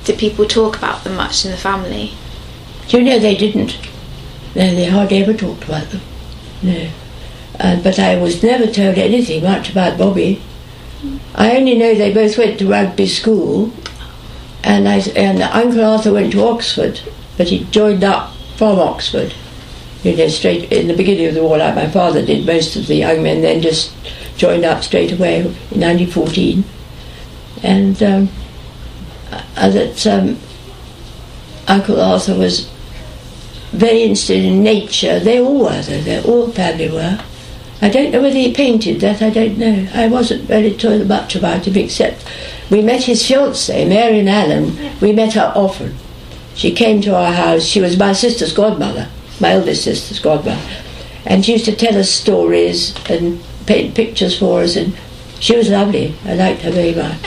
Did people talk about them much in the family? Do you know they didn't? No, they hardly ever talked about them. No. But I was never told anything much about Bobby. I only know they both went to Rugby School, and Uncle Arthur went to Oxford, but he joined up from Oxford, straight in the beginning of the war, like my father did. Most of the young men then just joined up straight away in 1914, and Uncle Arthur was very interested in nature. They all were, though. All family were. I don't know whether he painted, that I don't know. I wasn't really told much about him, except we met his fiancée, Marian Allen. We met her often. She came to our house. She was my sister's godmother, my eldest sister's godmother. And she used to tell us stories and paint pictures for us, and she was lovely. I liked her very much.